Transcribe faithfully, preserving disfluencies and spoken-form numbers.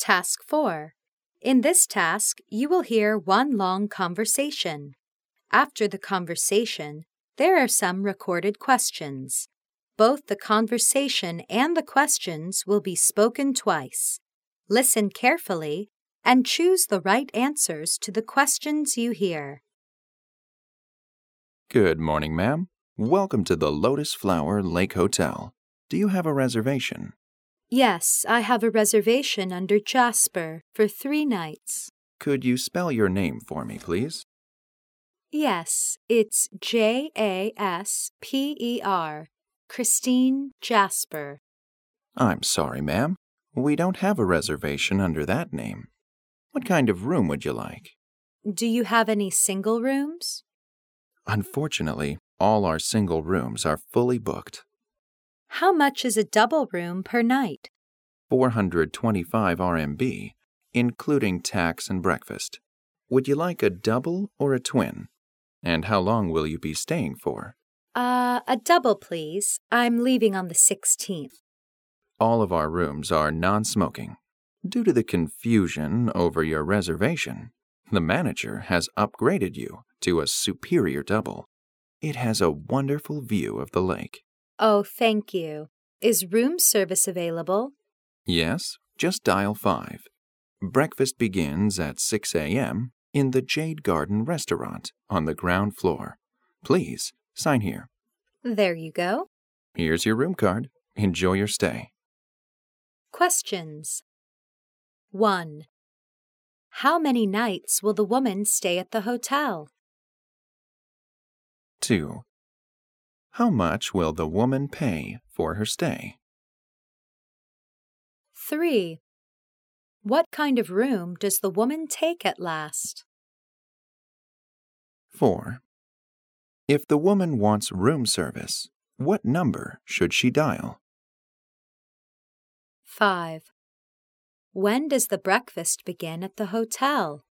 Task four. In this task, you will hear one long conversation. After the conversation, there are some recorded questions. Both the conversation and the questions will be spoken twice. Listen carefully and choose the right answers to the questions you hear. Good morning, ma'am. Welcome to the Lotus Flower Lake Hotel. Do you have a reservation? Yes, I have a reservation under Jasper for three nights. Could you spell your name for me, please? Yes, it's J A S P E R, Christine Jasper. I'm sorry, ma'am. We don't have a reservation under that name. What kind of room would you like? Do you have any single rooms? Unfortunately, all our single rooms are fully booked. How much is a double room per night? four hundred twenty-five R M B, including tax and breakfast. Would you like a double or a twin? And how long will you be staying for? Uh, a double, please. I'm leaving on the sixteenth. All of our rooms are non-smoking. Due to the confusion over your reservation, the manager has upgraded you to a superior double. It has a wonderful view of the lake. Oh, thank you. Is room service available? Yes, just dial five. Breakfast begins at six a.m. in the Jade Garden restaurant on the ground floor. Please, sign here. There you go. Here's your room card. Enjoy your stay. Questions. one. How many nights will the woman stay at the hotel? two. How much will the woman pay for her stay? three. What kind of room does the woman take at last? four. If the woman wants room service, what number should she dial? five. When does the breakfast begin at the hotel?